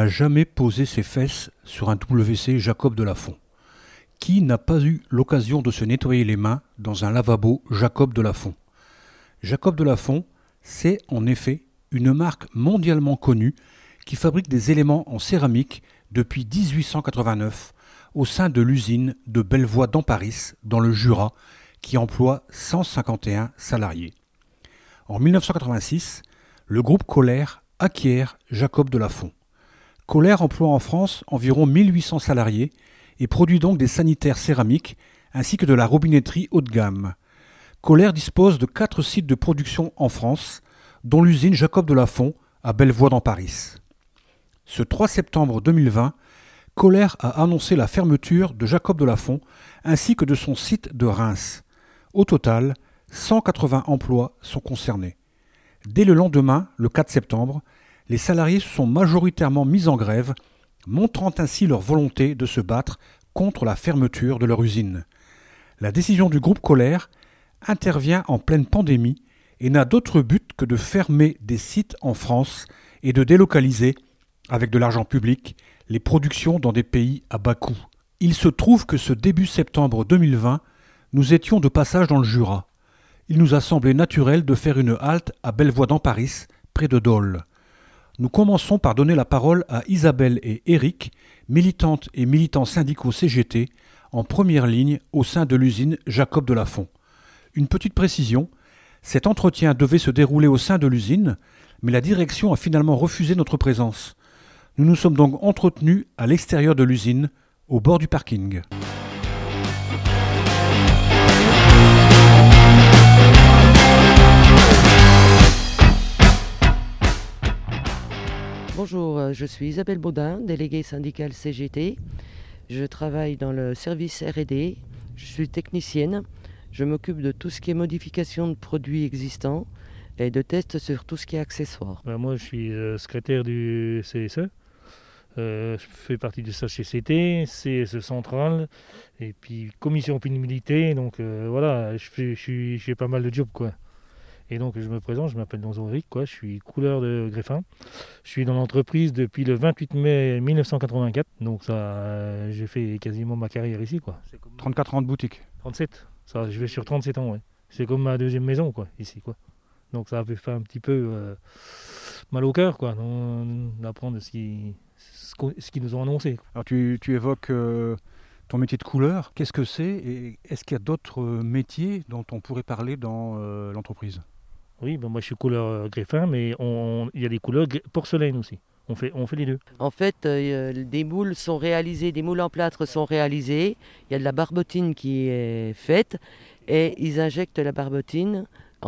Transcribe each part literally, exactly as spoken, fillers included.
n'a jamais posé ses fesses sur un W C Jacob Delafont? Qui n'a pas eu l'occasion de se nettoyer les mains dans un lavabo Jacob Delafont? Jacob Delafont, c'est en effet une marque mondialement connue qui fabrique des éléments en céramique depuis dix-huit cent quatre-vingt-neuf au sein de l'usine de Bellevoie d'Amparis dans le Jura qui emploie cent cinquante et un salariés. En mille neuf cent quatre-vingt-six, le groupe Kohler acquiert Jacob Delafont. Kohler emploie en France environ mille huit cents salariés et produit donc des sanitaires céramiques ainsi que de la robinetterie haut de gamme. Kohler dispose de quatre sites de production en France, dont l'usine Jacob Delafont à Bellevoie d'Amparis. Ce trois septembre deux mille vingt, Kohler a annoncé la fermeture de Jacob Delafont ainsi que de son site de Reims. Au total, cent quatre-vingts emplois sont concernés. Dès le lendemain, le quatre septembre, les salariés se sont majoritairement mis en grève, montrant ainsi leur volonté de se battre contre la fermeture de leur usine. La décision du groupe Kohler intervient en pleine pandémie et n'a d'autre but que de fermer des sites en France et de délocaliser, avec de l'argent public, les productions dans des pays à bas coût. Il se trouve que ce début septembre deux mille vingt, nous étions de passage dans le Jura. Il nous a semblé naturel de faire une halte à Bellevoie d'Amparis, près de Dole. Nous commençons par donner la parole à Isabelle et Éric, militantes et militants syndicaux C G T, en première ligne au sein de l'usine Jacob Delafont. Une petite précision, cet entretien devait se dérouler au sein de l'usine, mais la direction a finalement refusé notre présence. Nous nous sommes donc entretenus à l'extérieur de l'usine, au bord du parking. Bonjour, je suis Isabelle Baudin, déléguée syndicale C G T. Je travaille dans le service R et D. Je suis technicienne. Je m'occupe de tout ce qui est modification de produits existants et de tests sur tout ce qui est accessoires. Ben moi, je suis euh, secrétaire du C S E. Euh, je fais partie du C H C T, C S E central et puis commission pénibilité. Donc euh, voilà, je fais, je, suis, je fais pas mal de jobs, quoi. Et donc je me présente, je m'appelle Donzo Eric, quoi. Je suis couleur de greffin. Je suis dans l'entreprise depuis le vingt-huit mai mille neuf cent quatre-vingt-quatre. Donc ça, euh, j'ai fait quasiment ma carrière ici, quoi. trente-quatre ans de boutique. trente-sept. Ça, je vais sur trente-sept ans, ouais. C'est comme ma deuxième maison, quoi, ici, quoi. Donc ça a fait un petit peu euh, mal au cœur, quoi, d'apprendre ce qu'ils ce qu'ils nous ont annoncé. Alors tu, tu évoques euh, ton métier de couleur. Qu'est-ce que c'est et est-ce qu'il y a d'autres métiers dont on pourrait parler dans euh, l'entreprise? Oui, ben moi je suis couleur greffin, mais on, il y a des couleurs porcelaine aussi. On fait, on fait les deux. En fait, euh, des moules sont réalisés, des moules en plâtre sont réalisés. Il y a de la barbotine qui est faite et ils injectent la barbotine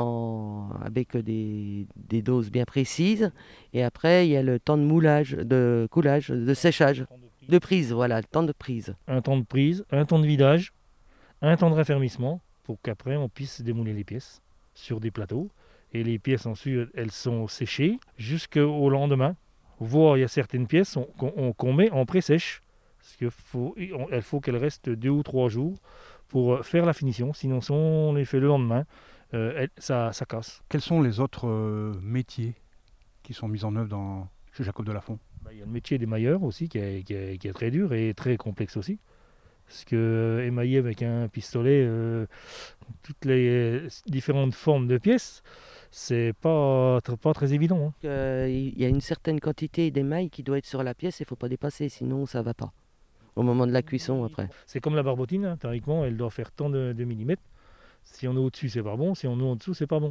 en, avec des, des doses bien précises. Et après, il y a le temps de moulage, de coulage, de séchage, de prise, voilà, le temps de prise. Un temps de prise, un temps de vidage, un temps de raffermissement pour qu'après on puisse démouler les pièces sur des plateaux. Et les pièces ensuite, elles sont séchées jusqu'au lendemain. Voire il y a certaines pièces qu'on, qu'on met en pré-sèche. Parce qu'il faut, il faut qu'elles restent deux ou trois jours pour faire la finition. Sinon, si on les fait le lendemain, euh, elle, ça, ça casse. Quels sont les autres euh, métiers qui sont mis en œuvre dans, chez Jacob Delafont? Bah, il y a le métier d'émailleur aussi qui est, qui, est, qui est très dur et très complexe aussi. Parce que euh, émailler avec un pistolet euh, toutes les différentes formes de pièces, c'est pas, pas très évident. Hein. Euh, il y a une certaine quantité d'émail qui doit être sur la pièce, il ne faut pas dépasser, sinon ça ne va pas. Au moment de la cuisson après. C'est comme la barbotine, hein, théoriquement, elle doit faire tant de, de millimètres. Si on est au-dessus, c'est pas bon. Si on est en dessous, c'est pas bon.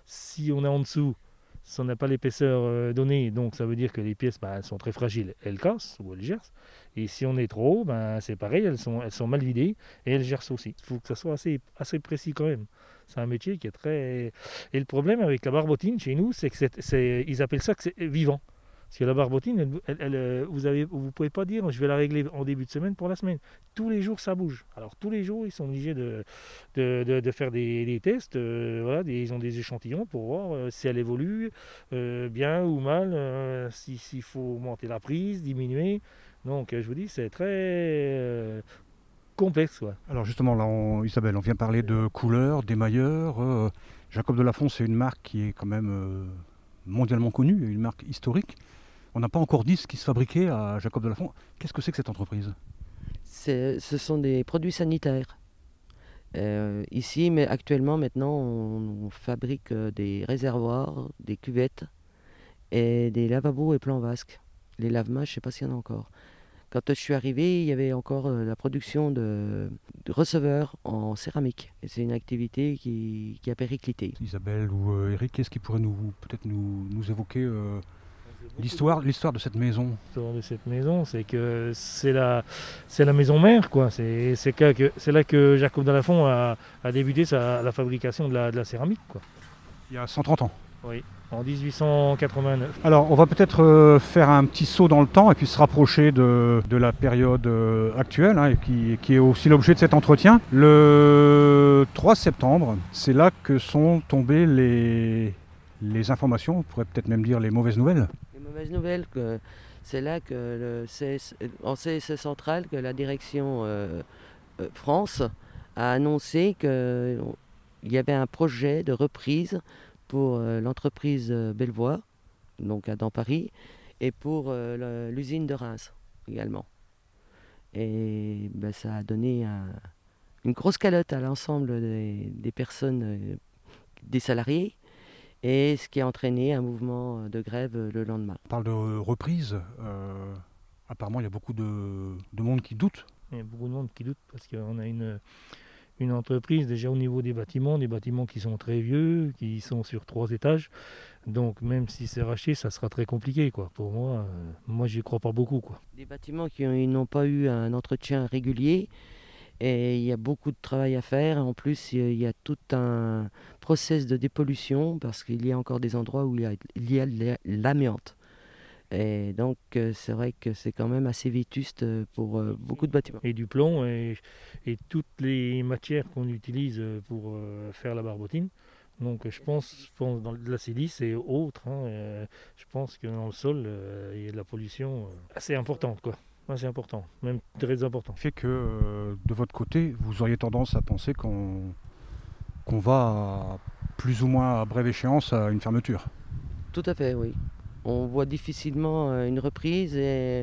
Si on est en dessous, si on n'a pas l'épaisseur euh, donnée, donc ça veut dire que les pièces bah, elles sont très fragiles, elles cassent ou elles gercent. Et si on est trop haut, bah, c'est pareil, elles sont, elles sont mal vidées et elles gercent aussi. Il faut que ça soit assez, assez précis quand même. C'est un métier qui est très... Et le problème avec la barbotine chez nous, c'est que c'est, c'est, ils appellent ça que c'est vivant. Parce que la barbotine, elle, elle, elle, vous ne vous pouvez pas dire je vais la régler en début de semaine pour la semaine. Tous les jours, ça bouge. Alors tous les jours, ils sont obligés de, de, de, de faire des, des tests. Euh, voilà, des, ils ont des échantillons pour voir euh, si elle évolue euh, bien ou mal, euh, si, s'il faut augmenter la prise, diminuer. Donc je vous dis, c'est très... Euh, complexe. Quoi. Alors justement, là, on, Isabelle, on vient parler de couleurs, d'émailleurs. Euh, Jacob Delafont, c'est une marque qui est quand même euh, mondialement connue, une marque historique. On n'a pas encore dit ce qui se fabriquait à Jacob de la Font. Qu'est-ce que c'est que cette entreprise? C'est- ce sont des produits sanitaires. Euh, ici, mais actuellement, maintenant, on, on fabrique euh, des réservoirs, des cuvettes et des lavabos et plans vasques. Les lave-mains, je ne sais pas s'il y en a encore. Quand je suis arrivé, il y avait encore euh, la production de, de receveurs en céramique. Et c'est une activité qui, qui a périclité. Isabelle ou euh, Eric, qu'est-ce qui pourrait nous peut-être nous, nous évoquer euh, l'histoire, l'histoire de cette maison? L'histoire de cette maison, c'est que c'est la, c'est la maison mère, quoi. C'est, c'est, que, c'est là que Jacob de la Font a, a débuté sa, la fabrication de la, de la céramique, quoi. Il y a cent trente ans. Oui, en dix-huit cent quatre-vingt-neuf. Alors, on va peut-être euh, faire un petit saut dans le temps et puis se rapprocher de, de la période euh, actuelle, hein, et qui, qui est aussi l'objet de cet entretien. Le trois septembre, c'est là que sont tombées les, les informations, on pourrait peut-être même dire les mauvaises nouvelles. Les mauvaises nouvelles, que c'est là que le C S, en C S E central, que la direction euh, euh, France a annoncé qu'il y avait un projet de reprise pour euh, l'entreprise euh, Bellevoie, donc à- dans Paris, et pour euh, le- l'usine de Reims également. Et ben, ça a donné un- une grosse calotte à l'ensemble des, des personnes, euh, des salariés, et ce qui a entraîné un mouvement de grève euh, le lendemain. On parle de reprise. euh, apparemment, il y a beaucoup de, de monde qui doute. Il y a beaucoup de monde qui doute parce qu'on a une, une entreprise déjà au niveau des bâtiments, des bâtiments qui sont très vieux, qui sont sur trois étages. Donc même si c'est racheté, ça sera très compliqué, quoi. Pour moi, euh, moi j'y crois pas beaucoup, quoi. Des bâtiments qui ont- ils n'ont pas eu un entretien régulier et il y a beaucoup de travail à faire. En plus, il y a, il y a tout un process de dépollution parce qu'il y a encore des endroits où il y a, il y a de l'amiante. Et donc, euh, c'est vrai que c'est quand même assez vétuste euh, pour euh, beaucoup de bâtiments. Et du plomb et, et toutes les matières qu'on utilise pour euh, faire la barbotine. Donc je pense, je pense dans de la silice et autres, hein, euh, je pense que dans le sol, euh, il y a de la pollution euh, assez importante, quoi. Assez important, même très important. Fait que euh, de votre côté, vous auriez tendance à penser qu'on qu'on va à, plus ou moins à brève échéance à une fermeture. Tout à fait, oui. On voit difficilement euh, une reprise et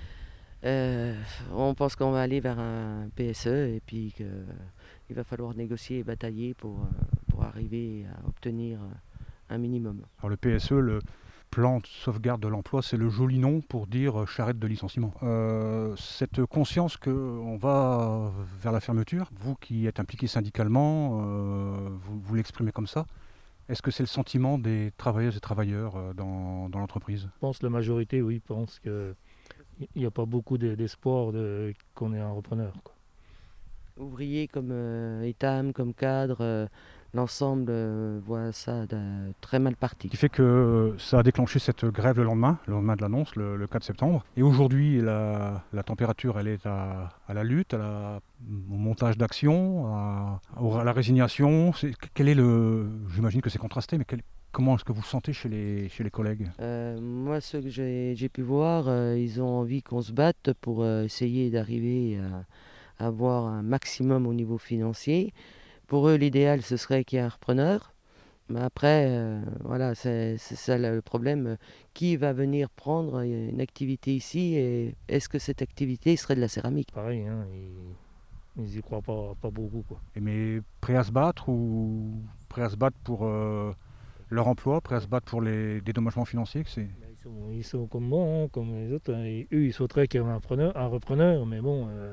euh, on pense qu'on va aller vers un P S E et puis qu'il va falloir négocier et batailler pour, euh, pour arriver à obtenir euh, un minimum. Alors le P S E, le plan de sauvegarde de l'emploi, c'est le joli nom pour dire charrette de licenciement. Euh, cette conscience qu'on va vers la fermeture, vous qui êtes impliqué syndicalement, euh, vous, vous l'exprimez comme ça. Est-ce que c'est le sentiment des travailleuses et travailleurs euh, dans, dans l'entreprise? Je pense que la majorité, oui, pense qu'il n'y a pas beaucoup de- d'espoir de, qu'on ait un repreneur, quoi. Ouvriers comme euh, étam, comme cadre, euh, l'ensemble euh, voit ça de, très mal parti. Ce qui fait que euh, ça a déclenché cette grève le lendemain, le lendemain de l'annonce, le, le quatre septembre. Et aujourd'hui, la, la température, elle est à, à la lutte, à la, au montage d'actions, à, à la résignation. C'est, quel est le, j'imagine que c'est contrasté, mais quel, comment est-ce que vous sentez chez les, chez les collègues? Euh, moi, ceux que j'ai j'ai pu voir, euh, ils ont envie qu'on se batte pour euh, essayer d'arriver à à avoir un maximum au niveau financier. Pour eux, l'idéal, ce serait qu'il y ait un repreneur. Mais après, euh, voilà, c'est c'est ça le problème. Qui va venir prendre une activité ici et est-ce que cette activité serait de la céramique? Pareil, hein, ils n'y croient pas, pas beaucoup, quoi. Et mais prêts à se battre ou prêts à se battre pour euh, leur emploi, prêts à se battre pour les dédommagements financiers que c'est... Ils sont, ils sont comme moi, hein, comme les autres, hein, et eux, ils souhaiteraient qu'il y ait un repreneur, un repreneur mais bon, euh,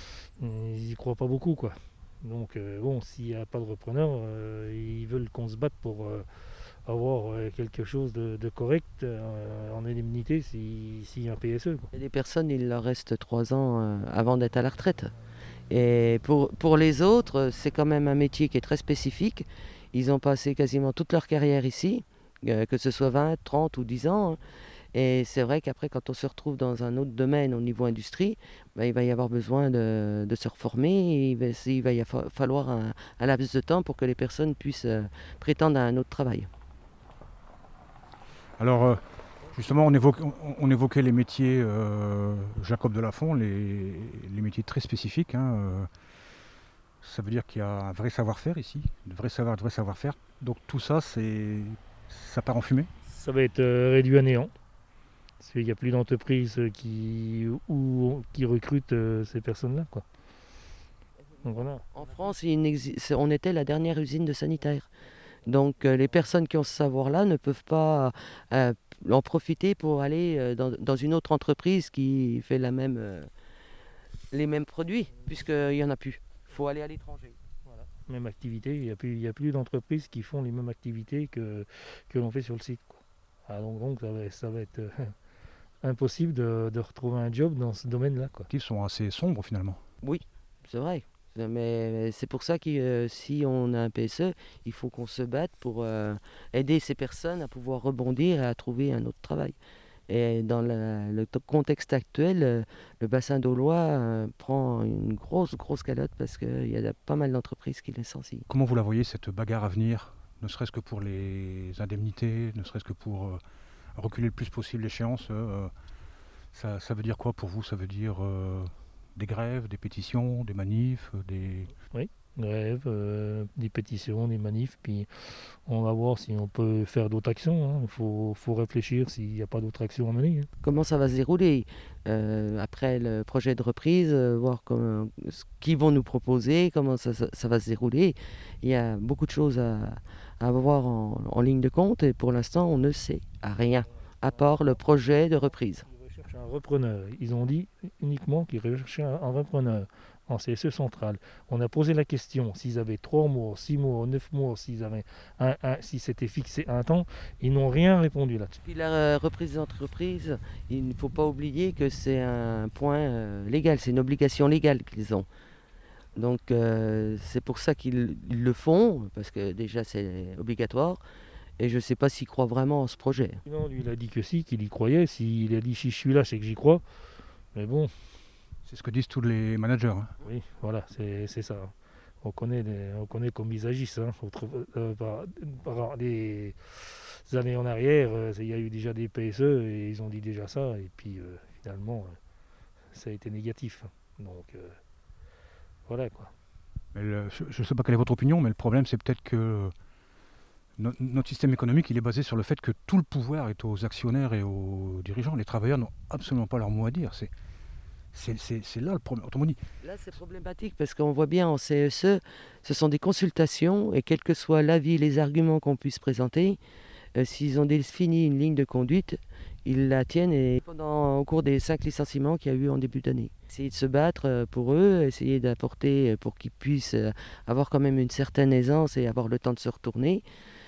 ils n'y croient pas beaucoup, quoi. Donc, euh, bon, s'il n'y a pas de repreneur, euh, ils veulent qu'on se batte pour euh, avoir euh, quelque chose de, de correct euh, en indemnité s'il si y a un P S E, quoi. Il y a des personnes, il leur reste trois ans euh, avant d'être à la retraite. Et pour, pour les autres, c'est quand même un métier qui est très spécifique. Ils ont passé quasiment toute leur carrière ici, euh, que ce soit vingt, trente ou dix ans, hein. Et c'est vrai qu'après, quand on se retrouve dans un autre domaine au niveau industrie, ben, il va y avoir besoin de, de se reformer. Et il va, il va y fa- falloir un, un laps de temps pour que les personnes puissent euh, prétendre à un autre travail. Alors, euh, justement, on, évoque, on, on évoquait les métiers euh, Jacob de la Font, les, les métiers très spécifiques, hein, euh, ça veut dire qu'il y a un vrai savoir-faire ici, de vrai savoir, de vrai savoir-faire. Donc tout ça, c'est, ça part en fumée. Ça va être euh, réduit à néant. Parce qu'il n'y a plus d'entreprises qui, où, qui recrutent euh, ces personnes-là, quoi. Donc voilà. En France, il n'exi- on était la dernière usine de sanitaire. Donc euh, les personnes qui ont ce savoir-là ne peuvent pas euh, en profiter pour aller euh, dans, dans une autre entreprise qui fait la même, euh, les mêmes produits, puisqu'il n'y en a plus. Il faut aller à l'étranger. Voilà. Même activité, il n'y a plus, il y a plus d'entreprises qui font les mêmes activités que, que l'on fait sur le site, quoi. Ah, donc, donc ça va, ça va être euh, impossible de, de retrouver un job dans ce domaine-là, quoi. Ils sont assez sombres finalement. Oui, c'est vrai. Mais c'est pour ça que euh, si on a un P S E, il faut qu'on se batte pour euh, aider ces personnes à pouvoir rebondir et à trouver un autre travail. Et dans la- le to- contexte actuel, euh, le bassin d'Aulois euh, prend une grosse, grosse calotte parce qu'il y a pas mal d'entreprises qui licencient. Comment vous la voyez cette bagarre à venir, ne serait-ce que pour les indemnités, ne serait-ce que pour euh, reculer le plus possible l'échéance euh, ça, ça veut dire quoi pour vous? Ça veut dire euh, des grèves, des pétitions, des manifs, euh, des... Grève, euh, des pétitions, des manifs, puis on va voir si on peut faire d'autres actions, hein. Il faut, faut réfléchir s'il n'y a pas d'autres actions à mener, hein. Comment ça va se dérouler euh, après le projet de reprise, euh, voir comment, ce qu'ils vont nous proposer, comment ça, ça- ça va se dérouler. Il y a beaucoup de choses à, à avoir en, en ligne de compte et pour l'instant on ne sait rien, à part le projet de reprise. Ils recherchent un repreneur. Ils ont dit uniquement qu'ils recherchaient un, un repreneur en C S E central. On a posé la question s'ils avaient trois mois, six mois, neuf mois, s'ils avaient un, un- si c'était fixé un temps. Ils n'ont rien répondu là-dessus. Puis la euh, reprise d'entreprise, il ne faut pas oublier que c'est un point euh, légal, c'est une obligation légale qu'ils ont. Donc euh, c'est pour ça qu'ils ils le font, parce que déjà c'est obligatoire. Et je ne sais pas s'ils croient vraiment en ce projet. Non, lui, il a dit que si, qu'il y croyait. S'il a dit si je suis là, c'est que j'y crois. Mais bon, C'est ce que disent tous les managers. hein. oui, voilà, c'est c'est ça. On connaît, les- on connaît comme ils agissent, hein. Autre- euh, par, par des années en arrière, euh, il y a eu déjà des P S E et ils ont dit déjà ça. Et puis euh, finalement, euh, ça a été négatif. Donc euh, voilà quoi. Mais le- je ne sais pas quelle est votre opinion, mais le problème c'est peut-être que no- notre système économique il est basé sur le fait que tout le pouvoir est aux actionnaires et aux dirigeants. Les travailleurs n'ont absolument pas leur mot à dire. C'est, c'est, c'est- c'est là le problème. Autrement dit, Là, c'est problématique parce qu'on voit bien en C S E, ce sont des consultations et quel que soit l'avis, les arguments qu'on puisse présenter, euh, s'ils ont défini une ligne de conduite, ils la tiennent et pendant, au cours des cinq licenciements qu'il y a eu en début d'année. Essayer de se battre euh, pour eux, essayer d'apporter euh, pour qu'ils puissent euh, avoir quand même une certaine aisance et avoir le temps de se retourner.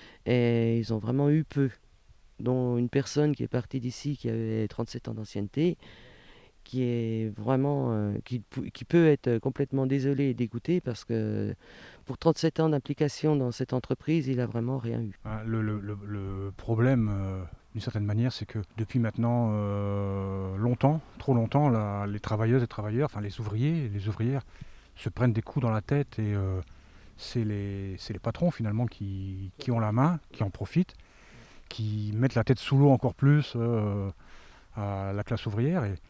Et ils ont vraiment eu peu, dont une personne qui est partie d'ici qui avait trente-sept ans d'ancienneté, qui est vraiment euh, qui, pou- qui peut être complètement désolé et dégoûté parce que pour trente-sept ans d'implication dans cette entreprise, il a vraiment rien eu. hein, le, le- le- le problème, euh, d'une certaine manière, c'est que depuis maintenant euh, longtemps, trop longtemps, la- les travailleuses et travailleurs, enfin les ouvriers et les ouvrières, se prennent des coups dans la tête et euh, c'est les, c'est les patrons finalement qui, qui ont la main, qui en profitent, qui mettent la tête sous l'eau encore plus euh, à la classe ouvrière. Et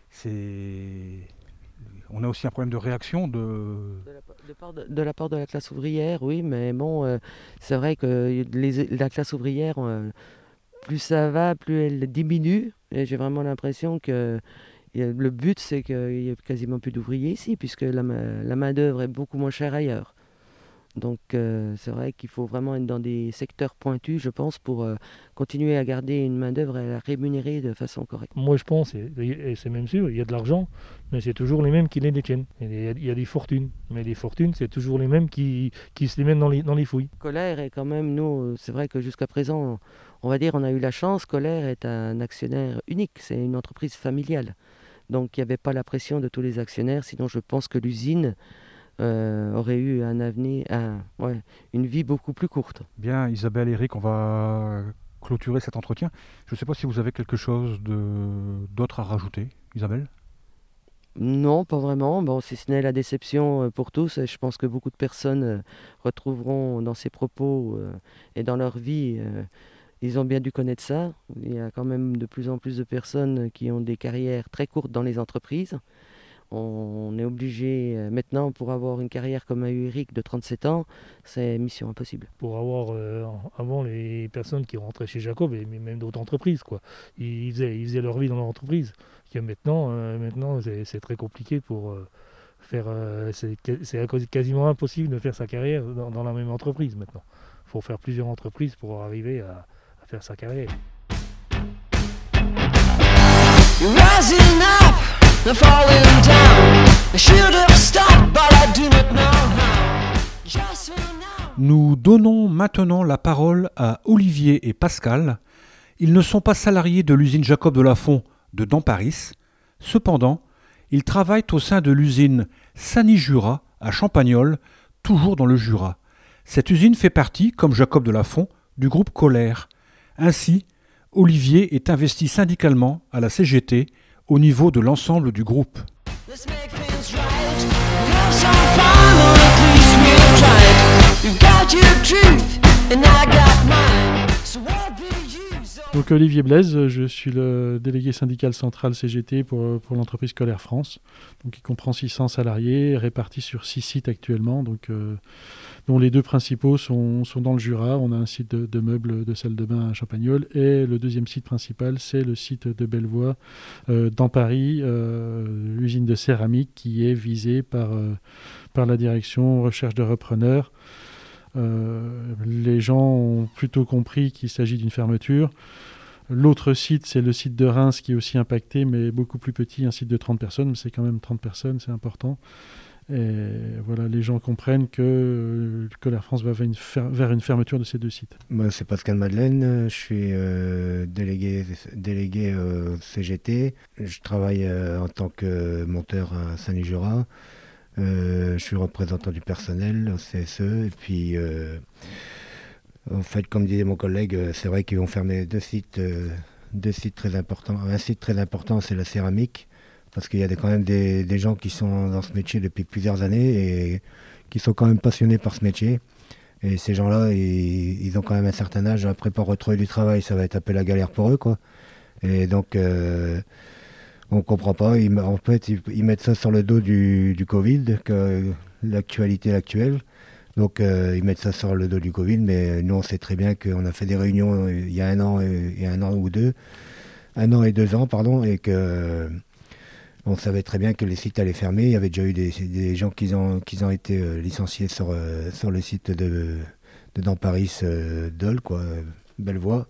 c'est... On a aussi un problème de réaction de... De la, pa- de part de, de la part de la classe ouvrière, oui, mais bon, euh, c'est vrai que les- la classe ouvrière, euh, plus ça va, plus elle diminue. Et j'ai vraiment l'impression que y a- le but, c'est qu'il n'y ait quasiment plus d'ouvriers ici, puisque la, ma- la main-d'œuvre est beaucoup moins chère ailleurs. Donc euh, c'est vrai qu'il faut vraiment être dans des secteurs pointus, je pense, pour euh, continuer à garder une main-d'œuvre et à la rémunérer de façon correcte. Moi je pense, et, et c'est même sûr, il y a de l'argent, mais c'est toujours les mêmes qui les détiennent. Et Il y a, il y a des fortunes, mais les fortunes, c'est toujours les mêmes qui, qui se les mettent dans les, dans les fouilles. Colère est quand même, nous, c'est vrai que jusqu'à présent, on va dire, on a eu la chance. Colère est un actionnaire unique, c'est une entreprise familiale. Donc il n'y avait pas la pression de tous les actionnaires, sinon je pense que l'usine euh, aurait eu un avenir, un- ouais, une vie beaucoup plus courte. Bien, Isabelle, Eric, on va clôturer cet entretien. Je ne sais pas si vous avez quelque chose de... d'autre à rajouter, Isabelle. Non, pas vraiment. Bon, si ce n'est la déception euh, pour tous, et je pense que beaucoup de personnes euh, retrouveront dans ces propos euh, et dans leur vie, euh, ils ont bien dû connaître ça. Il y a quand même de plus en plus de personnes qui ont des carrières très courtes dans les entreprises. On est obligé euh, maintenant, pour avoir une carrière comme a eu Eric de trente-sept ans, c'est mission impossible. Pour avoir, euh, avant, les personnes qui rentraient chez Jacob, et même d'autres entreprises, quoi. Ils faisaient, ils faisaient leur vie dans leur entreprise. Que maintenant, euh, maintenant c'est, c'est très compliqué pour euh, faire... Euh, c'est, c'est quasiment impossible de faire sa carrière dans, dans la même entreprise maintenant. Il faut faire plusieurs entreprises pour arriver à, à faire sa carrière. Rising up, falling down. I should have stopped, but I do not know how. Just for now. Nous donnons maintenant la parole à Olivier et Pascal. Ils ne sont pas salariés de l'usine Jacob de Lafont de Damparis. Cependant, ils travaillent au sein de l'usine Sani-Jura à Champagnole, toujours dans le Jura. Cette usine fait partie, comme Jacob de Lafont, du groupe Colère. Ainsi, Olivier est investi syndicalement à la C G T au niveau de l'ensemble du groupe. Donc Olivier Blaise, je suis le délégué syndical central C G T pour, pour l'entreprise Colère France, donc il comprend six cents salariés répartis sur six sites actuellement, donc, euh, dont les deux principaux sont, sont dans le Jura. On a un site de, de meubles de salle de bain à Champagnole et le deuxième site principal, c'est le site de Bellevoie euh, dans Paris, euh, l'usine de céramique qui est visée par, euh, par la direction recherche de repreneurs. Euh, les gens ont plutôt compris qu'il s'agit d'une fermeture. L'autre site, c'est le site de Reims qui est aussi impacté, mais beaucoup plus petit, un site de trente personnes, mais c'est quand même trente personnes, c'est important. Et voilà, les gens comprennent que Colère France va vers une, fer- vers une fermeture de ces deux sites. Moi, c'est Pascal Madeleine, je suis euh, délégué, délégué euh, C G T. Je travaille euh, en tant que monteur à Sani-Jura. Euh, je suis représentant du personnel au C S E. Et puis, euh, en fait, comme disait mon collègue, c'est vrai qu'ils vont fermer deux sites, euh, deux sites très importants. Un site très important, c'est la céramique. Parce qu'il y a des, quand même des, des gens qui sont dans ce métier depuis plusieurs années et qui sont quand même passionnés par ce métier. Et ces gens-là, ils, ils ont quand même un certain âge. Après, pour retrouver du travail, ça va être un peu la galère pour eux, quoi. Et donc, euh, on ne comprend pas. Ils, en fait, ils, ils mettent ça sur le dos du, du Covid, que l'actualité actuelle. Donc, euh, ils mettent ça sur le dos du Covid. Mais nous, on sait très bien qu'on a fait des réunions il y a un an et, et un an ou deux. Un an et deux ans, pardon, et que... On savait très bien que les sites allaient fermer. Il y avait déjà eu des, des gens qui ont, qui ont été euh, licenciés sur, euh, sur le site de, de Damparis euh, Dole, quoi, Bellevoie.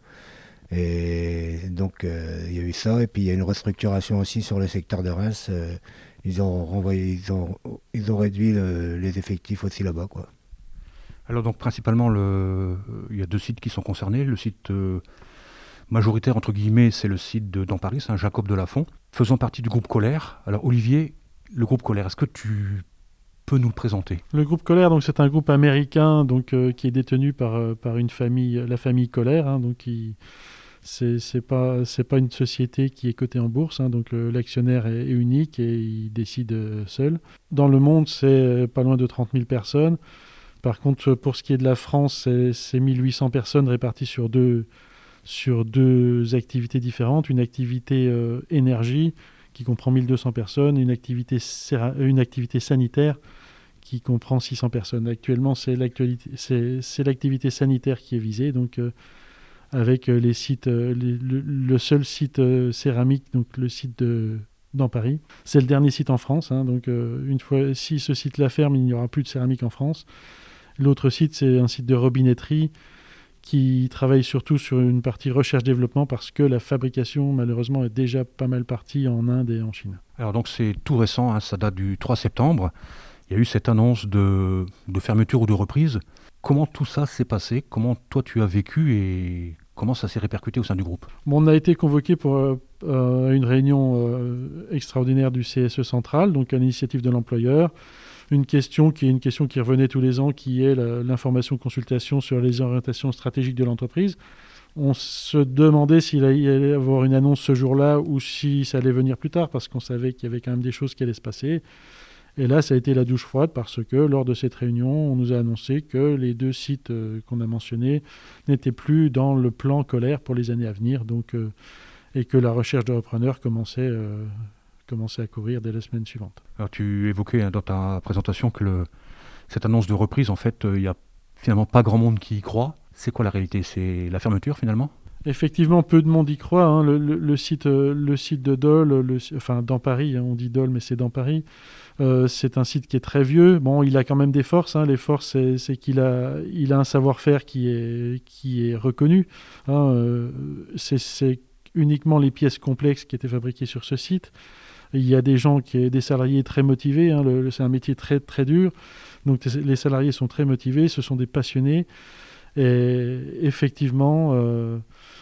Et donc, euh, il y a eu ça. Et puis, il y a une restructuration aussi sur le secteur de Reims. Euh, ils, ont renvoyé, ils, ont, ils ont réduit le, les effectifs aussi là-bas, quoi. Alors, donc, principalement, le... il y a deux sites qui sont concernés. Le site euh, majoritaire, entre guillemets, c'est le site de Damparis, hein, Jacob de Lafont, faisant partie du groupe Colère. Alors Olivier, le groupe Colère, est-ce que tu peux nous le présenter ? Le groupe Colère, donc c'est un groupe américain, donc euh, qui est détenu par euh, par une famille, la famille Colère, hein, donc qui c'est c'est pas c'est pas une société qui est cotée en bourse, hein, donc euh, l'actionnaire est, est unique et il décide euh, seul. Dans le monde, c'est pas loin de trente mille personnes. Par contre, pour ce qui est de la France, c'est, c'est mille huit cents personnes réparties sur deux sur deux activités différentes, une activité euh, énergie qui comprend mille deux cents personnes, une activité, séra- une activité sanitaire qui comprend six cents personnes. Actuellement, c'est, c'est, c'est l'activité sanitaire qui est visée, donc euh, avec les sites, euh, les, le, le seul site euh, céramique, donc le site de, dans Paris. C'est le dernier site en France, hein, donc euh, une fois, si ce site-là ferme, il n'y aura plus de céramique en France. L'autre site, c'est un site de robinetterie qui travaille surtout sur une partie recherche-développement parce que la fabrication, malheureusement, est déjà pas mal partie en Inde et en Chine. Alors donc c'est tout récent, hein, ça date du trois septembre. Il y a eu cette annonce de, de fermeture ou de reprise. Comment tout ça s'est passé ? Comment toi tu as vécu et comment ça s'est répercuté au sein du groupe ? Bon, on a été convoqué pour euh, une réunion euh, extraordinaire du C S E central, donc à l'initiative de l'employeur. Une question qui est une question qui revenait tous les ans, qui est la, l'information consultation sur les orientations stratégiques de l'entreprise. On se demandait s'il allait y avoir une annonce ce jour-là ou si ça allait venir plus tard, parce qu'on savait qu'il y avait quand même des choses qui allaient se passer. Et là, ça a été la douche froide, parce que lors de cette réunion, on nous a annoncé que les deux sites euh, qu'on a mentionnés n'étaient plus dans le plan Colère pour les années à venir, donc, euh, et que la recherche de repreneurs commençait... Euh, commencer à courir dès la semaine suivante. Alors tu évoquais hein, dans ta présentation que le, cette annonce de reprise, en fait, il euh, n'y a finalement pas grand monde qui y croit. C'est quoi la réalité? C'est la fermeture finalement? Effectivement, peu de monde y croit. Hein. Le, le, le, site, le site de Dole, le, enfin dans Paris, hein, on dit Dole, mais c'est dans Paris. Euh, c'est un site qui est très vieux. Bon, il a quand même des forces. Hein. Les forces, c'est, c'est qu'il a, il a un savoir-faire qui est, qui est reconnu. Hein. Euh, c'est, c'est uniquement les pièces complexes qui étaient fabriquées sur ce site. Il y a des gens, qui, des salariés très motivés. Hein. Le, c'est un métier très, très dur. Donc les salariés sont très motivés. Ce sont des passionnés. Et effectivement... Euh,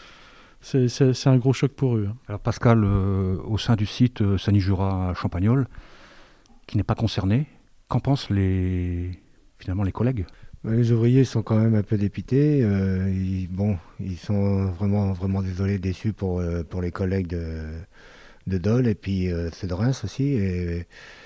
C'est, c'est, c'est un gros choc pour eux. Alors Pascal, euh, au sein du site euh, Sani-Jura-Champagnole, qui n'est pas concerné, qu'en pensent les, finalement les collègues? Les ouvriers sont quand même un peu dépités. Euh, ils, bon, ils sont vraiment, vraiment désolés, déçus pour, euh, pour les collègues de, de Dole et puis euh, ceux de Reims aussi. Et,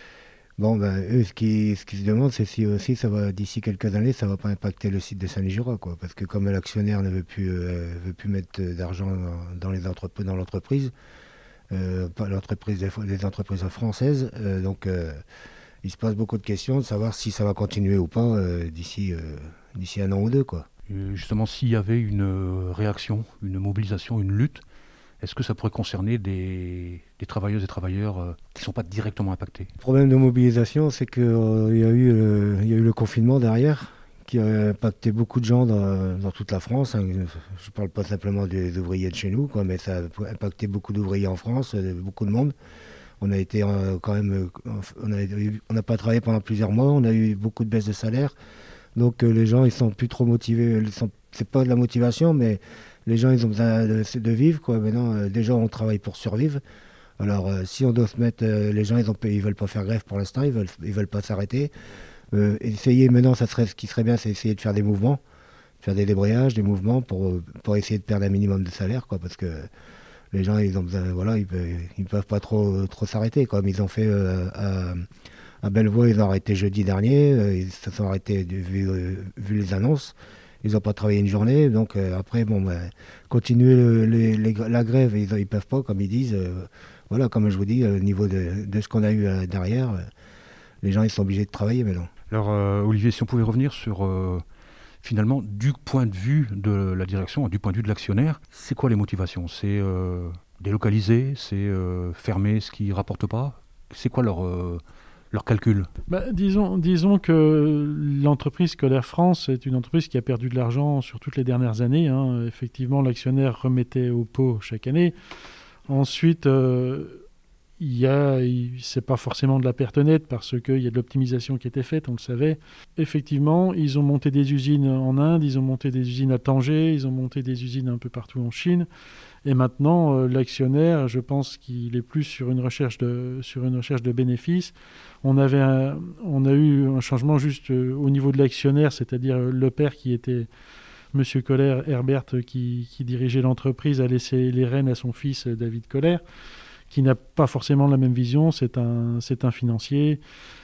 bon, ben, eux, ce qu'ils ce qui se demandent, c'est si aussi, ça va, d'ici quelques années, ça ne va pas impacter le site de Sani-Jura, quoi. Parce que comme l'actionnaire ne veut plus, euh, veut plus mettre d'argent dans, dans, les entrep- dans l'entreprise, euh, pas l'entreprise des, des entreprises françaises, euh, donc euh, il se pose beaucoup de questions de savoir si ça va continuer ou pas euh, d'ici, euh, d'ici un an ou deux, quoi. Et justement, s'il y avait une réaction, une mobilisation, une lutte, est-ce que ça pourrait concerner des, des travailleuses et travailleurs euh, qui ne sont pas directement impactés? Le problème de mobilisation, c'est qu'il euh, y, a eu, euh, y a eu le confinement derrière, qui a impacté beaucoup de gens dans, dans toute la France. Hein. Je ne parle pas simplement des ouvriers de chez nous, quoi, mais ça a impacté beaucoup d'ouvriers en France, beaucoup de monde. On a été euh, quand même, on a, on n'a pas travaillé pendant plusieurs mois, on a eu beaucoup de baisses de salaire. Donc euh, les gens, ils sont plus trop motivés. Ils sont, c'est pas de la motivation, mais les gens, ils ont besoin de, de vivre, quoi. Maintenant, euh, déjà, on travaille pour survivre. Alors, euh, si on doit se mettre, euh, les gens, ils ne veulent pas faire grève pour l'instant, ils veulent, ils veulent pas s'arrêter. Euh, essayer maintenant, ça serait, ce qui serait bien, c'est essayer de faire des mouvements, faire des débrayages, des mouvements pour, pour essayer de perdre un minimum de salaire, quoi, parce que les gens, ils ont besoin, voilà, ils peuvent, ils peuvent pas trop, trop s'arrêter, comme ils ont fait euh, à, à Bellevoie, ils ont arrêté jeudi dernier, euh, ils se sont arrêtés vu, euh, vu les annonces. Ils n'ont pas travaillé une journée, donc euh, après, bon, ben, continuer le, les, les, la grève, ils ne peuvent pas, comme ils disent. Euh, voilà, comme je vous dis, au niveau de, de ce qu'on a eu euh, derrière, euh, les gens, ils sont obligés de travailler maintenant. Alors, euh, Olivier, si on pouvait revenir sur, euh, finalement, du point de vue de la direction, du point de vue de l'actionnaire, c'est quoi les motivations? C'est euh, délocaliser, c'est euh, fermer ce qui ne rapporte pas? C'est quoi leur... Euh, leur calcul? Bah, disons, disons que l'entreprise Scolaire France est une entreprise qui a perdu de l'argent sur toutes les dernières années. Hein. Effectivement, l'actionnaire remettait au pot chaque année. Ensuite, euh, il y a, il, c'est pas forcément de la perte nette parce qu'il y a de l'optimisation qui était faite, on le savait. Effectivement, ils ont monté des usines en Inde, ils ont monté des usines à Tanger, ils ont monté des usines un peu partout en Chine. Et maintenant, euh, l'actionnaire, je pense qu'il est plus sur une recherche de, sur une recherche de bénéfices. On, avait un, on a eu un changement juste euh, au niveau de l'actionnaire, c'est-à-dire euh, le père qui était M. Koller, Herbert, qui, qui dirigeait l'entreprise, a laissé les rênes à son fils euh, David Koller, qui n'a pas forcément la même vision. C'est un, c'est un financier.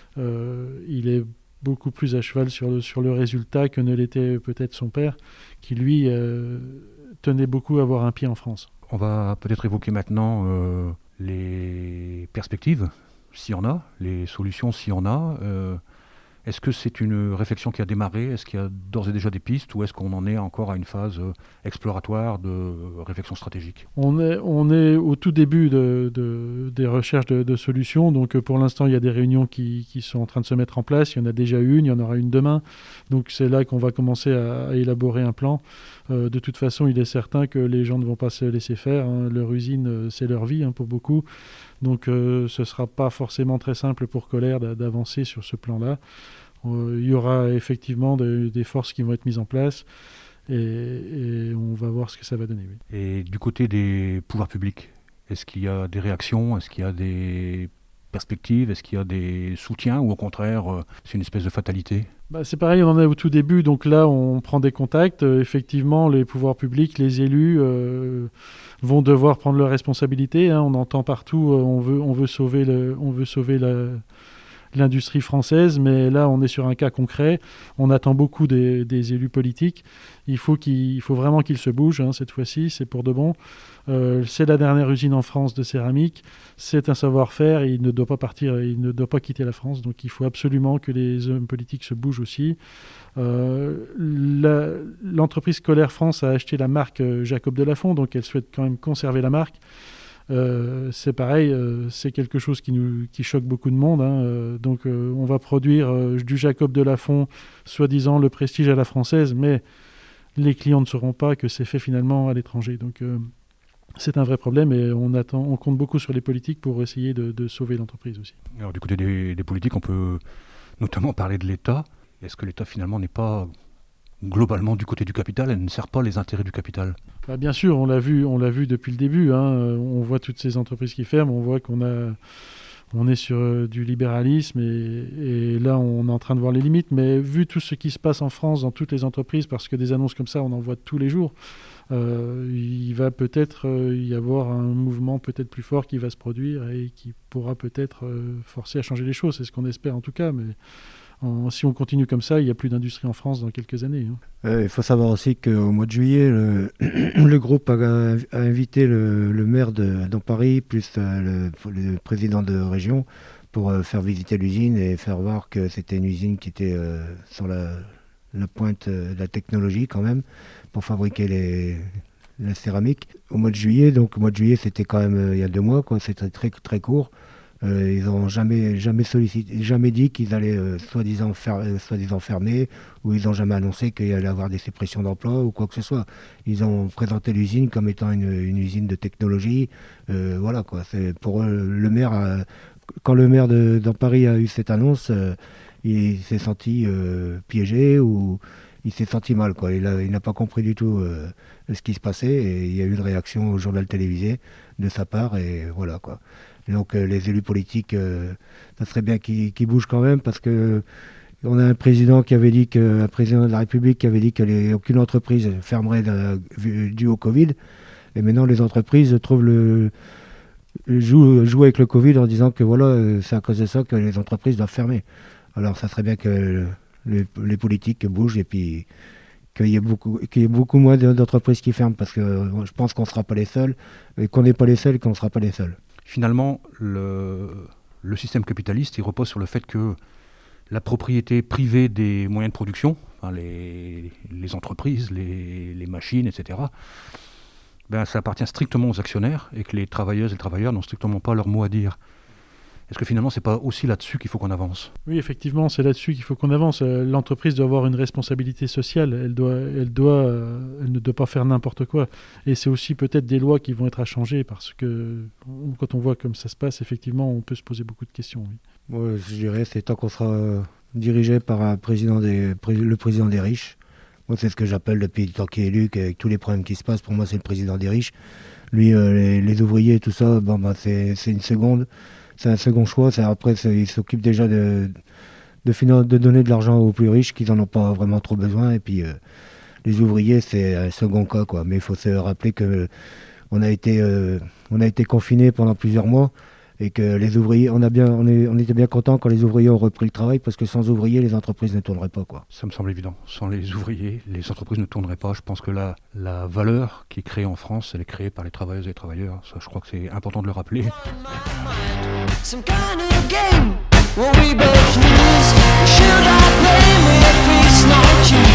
Euh, il est beaucoup plus à cheval sur le, sur le résultat que ne l'était peut-être son père, qui lui... Euh, tenait beaucoup à avoir un pied en France. On va peut-être évoquer maintenant euh, les perspectives, s'il y en a, les solutions, s'il y en a. Euh, est-ce que c'est une réflexion qui a démarré? Est-ce qu'il y a d'ores et déjà des pistes? Ou est-ce qu'on en est encore à une phase euh, exploratoire de réflexion stratégique? On est, on est au tout début de, de, des recherches de, de solutions. Donc pour l'instant, il y a des réunions qui, qui sont en train de se mettre en place. Il y en a déjà une, il y en aura une demain. Donc c'est là qu'on va commencer à, à élaborer un plan. Euh, de toute façon, il est certain que les gens ne vont pas se laisser faire. Hein. Leur usine, c'est leur vie hein, pour beaucoup. Donc euh, ce ne sera pas forcément très simple pour Koller d'avancer sur ce plan-là. Euh, il y aura effectivement de, des forces qui vont être mises en place et, et on va voir ce que ça va donner. Oui. Et du côté des pouvoirs publics, est-ce qu'il y a des réactions? Est-ce qu'il y a des perspectives? Est-ce qu'il y a des soutiens? Ou au contraire, euh, c'est une espèce de fatalité? Bah, c'est pareil, on en est au tout début, donc là on prend des contacts. Euh, effectivement, les pouvoirs publics, les élus euh, vont devoir prendre leurs responsabilités. Hein. On entend partout, euh, on veut, on veut sauver, le, on veut sauver la, l'industrie française, mais là on est sur un cas concret, on attend beaucoup des, des élus politiques, il faut, qu'il, il faut vraiment qu'ils se bougent hein, cette fois-ci, c'est pour de bon. Euh, c'est la dernière usine en France de céramique, c'est un savoir-faire, et il ne doit pas partir, il ne doit pas quitter la France, donc il faut absolument que les hommes politiques se bougent aussi. Euh, la, l'entreprise Scolaire France a acheté la marque Jacob de Lafont, donc elle souhaite quand même conserver la marque. Euh, c'est pareil, euh, c'est quelque chose qui, nous, qui choque beaucoup de monde. Hein, euh, donc euh, on va produire euh, du Jacob de Lafont, soi-disant le prestige à la française, mais les clients ne sauront pas que c'est fait finalement à l'étranger. Donc euh, c'est un vrai problème et on, attend, on compte beaucoup sur les politiques pour essayer de, de sauver l'entreprise aussi. Alors du côté des, des politiques, on peut notamment parler de l'État. Est-ce que l'État finalement n'est pas globalement du côté du capital, elle ne sert pas les intérêts du capital? Bah bien sûr, on l'a vu, on l'a vu depuis le début. Hein. On voit toutes ces entreprises qui ferment, on voit qu'on a, on est sur euh, du libéralisme et, et là on est en train de voir les limites. Mais vu tout ce qui se passe en France dans toutes les entreprises, parce que des annonces comme ça, on en voit tous les jours, euh, il va peut-être euh, y avoir un mouvement peut-être plus fort qui va se produire et qui pourra peut-être euh, forcer à changer les choses. C'est ce qu'on espère en tout cas, mais En, si on continue comme ça, il n'y a plus d'industrie en France dans quelques années. Hein. Euh, il faut savoir aussi qu'au mois de juillet, le, le groupe a, a invité le, le maire de, dans Paris, plus euh, le, le président de région, pour euh, faire visiter l'usine et faire voir que c'était une usine qui était euh, sur la, la pointe euh, de la technologie quand même, pour fabriquer les, la céramique. Au mois de juillet, donc au mois de juillet, c'était quand même euh, il y a deux mois, quoi, c'était très, très court. Euh, ils n'ont jamais, jamais, sollicité, jamais dit qu'ils allaient euh, soi-disant, fer, euh, soi-disant fermer, ou ils n'ont jamais annoncé qu'il y allait avoir des suppressions d'emplois ou quoi que ce soit. Ils ont présenté l'usine comme étant une, une usine de technologie. Euh, voilà quoi. C'est pour eux, le maire, a, quand le maire de, dans Paris a eu cette annonce, euh, il s'est senti euh, piégé ou il s'est senti mal, quoi. Il, a, il n'a pas compris du tout euh, ce qui se passait et il y a eu une réaction au journal télévisé de sa part et voilà quoi. Donc euh, les élus politiques, euh, ça serait bien qu'ils, qu'ils bougent quand même parce que on a un président qui avait dit que, un président de la République qui avait dit que les, aucune entreprise fermerait de, dû au Covid. Et maintenant les entreprises trouvent le, jouent, jouent avec le Covid en disant que voilà, c'est à cause de ça que les entreprises doivent fermer. Alors ça serait bien que les, les politiques bougent et puis qu'il y ait beaucoup, qu'il y ait beaucoup moins d'entreprises qui ferment parce que je pense qu'on ne sera pas les seuls et qu'on n'est pas les seuls et qu'on ne sera pas les seuls. Finalement, le, le système capitaliste, il repose sur le fait que la propriété privée des moyens de production, enfin les, les entreprises, les, les machines, et cetera, ben, ça appartient strictement aux actionnaires et que les travailleuses et les travailleurs n'ont strictement pas leur mot à dire. Est-ce que finalement, c'est pas aussi là-dessus qu'il faut qu'on avance ? Oui, effectivement, c'est là-dessus qu'il faut qu'on avance. L'entreprise doit avoir une responsabilité sociale. Elle, doit, elle, doit, elle ne doit pas faire n'importe quoi. Et c'est aussi peut-être des lois qui vont être à changer parce que quand on voit comme ça se passe, effectivement, on peut se poser beaucoup de questions. Oui. Moi, je dirais c'est tant qu'on sera dirigé par un président des, le président des riches. Moi, c'est ce que j'appelle depuis le temps qu'il est élu, avec tous les problèmes qui se passent. Pour moi, c'est le président des riches. Lui, euh, les, les ouvriers, tout ça, bon, bah, c'est, c'est une seconde. C'est un second choix. C'est, après, c'est, il s'occupe déjà de, de, finan- de donner de l'argent aux plus riches qui n'en ont pas vraiment trop besoin. Et puis, euh, les ouvriers, c'est un second cas, quoi. Mais il faut se rappeler qu'on a été, euh, on a été confinés pendant plusieurs mois et que les ouvriers, on, a bien, on, est, on était bien contents quand les ouvriers ont repris le travail parce que sans ouvriers, les entreprises ne tourneraient pas, quoi. Ça me semble évident. Sans les ouvriers, les entreprises ne tourneraient pas. Je pense que la, la valeur qui est créée en France, elle est créée par les travailleuses et les travailleurs. Ça, je crois que c'est important de le rappeler. Some kind of game where we both lose. Should I play with peace, not you?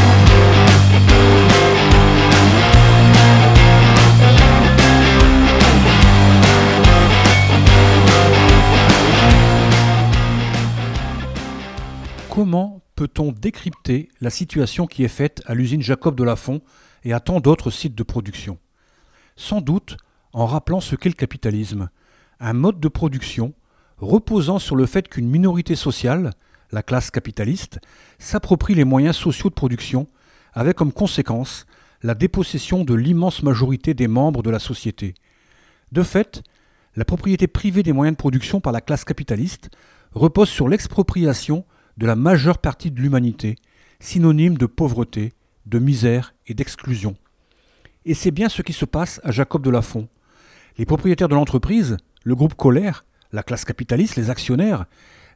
Comment peut-on décrypter la situation qui est faite à l'usine Jacob de Lafont et à tant d'autres sites de production ? Sans doute en rappelant ce qu'est le capitalisme. Un mode de production reposant sur le fait qu'une minorité sociale, la classe capitaliste, s'approprie les moyens sociaux de production, avec comme conséquence la dépossession de l'immense majorité des membres de la société. De fait, la propriété privée des moyens de production par la classe capitaliste repose sur l'expropriation de la majeure partie de l'humanité, synonyme de pauvreté, de misère et d'exclusion. Et c'est bien ce qui se passe à Jacob de Lafont. Les propriétaires de l'entreprise, le groupe Scolaire, la classe capitaliste, les actionnaires,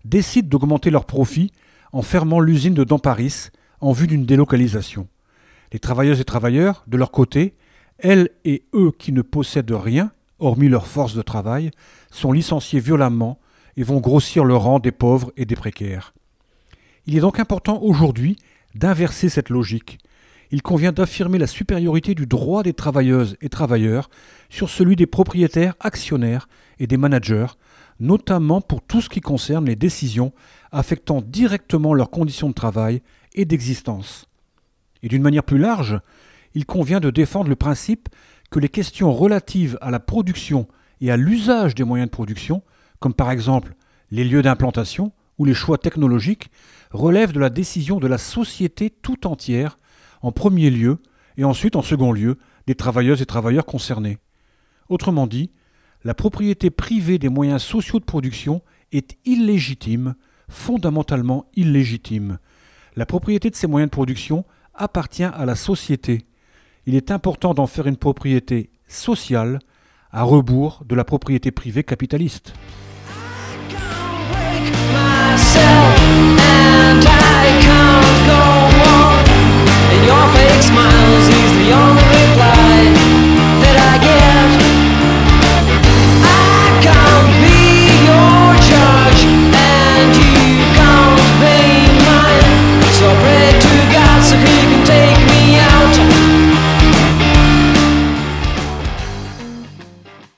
décident d'augmenter leurs profits en fermant l'usine de Damparis en vue d'une délocalisation. Les travailleuses et travailleurs, de leur côté, elles et eux qui ne possèdent rien, hormis leur force de travail, sont licenciés violemment et vont grossir le rang des pauvres et des précaires. Il est donc important aujourd'hui d'inverser cette logique. Il convient d'affirmer la supériorité du droit des travailleuses et travailleurs sur celui des propriétaires, actionnaires et des managers, notamment pour tout ce qui concerne les décisions affectant directement leurs conditions de travail et d'existence. Et d'une manière plus large, il convient de défendre le principe que les questions relatives à la production et à l'usage des moyens de production, comme par exemple les lieux d'implantation ou les choix technologiques, relèvent de la décision de la société tout entière, en premier lieu et ensuite en second lieu des travailleuses et travailleurs concernés. Autrement dit, la propriété privée des moyens sociaux de production est illégitime, fondamentalement illégitime. La propriété de ces moyens de production appartient à la société. Il est important d'en faire une propriété sociale, à rebours de la propriété privée capitaliste.